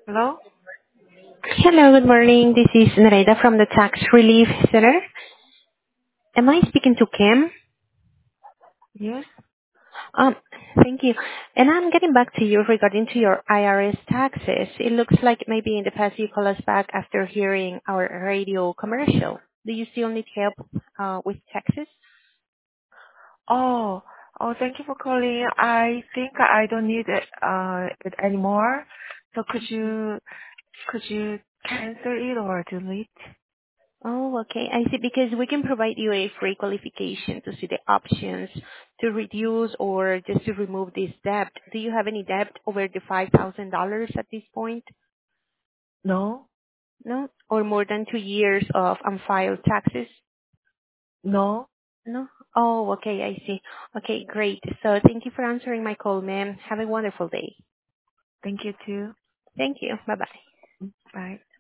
Hello? Hello, good morning. This is Nareda from the Tax Relief Center. Am I speaking to Kim? Yes? Um, Thank you. And I'm getting back to you regarding to your IRS taxes. It looks like maybe in the past you call us back after hearing our radio commercial. Do you still need help with taxes? Oh, thank you for calling. I think I don't need it anymore. So could you cancel it or delete? Oh, okay. I see. Because we can provide you a free qualification to see the options to reduce or just to remove this debt. Do you have any debt over the $5,000 at this point? No? No? Or more than 2 years of unfiled taxes? No? No? Oh, okay, I see. Okay, great. So thank you for answering my call, ma'am. Have a wonderful day. Thank you too. Thank you. Bye-bye. Bye.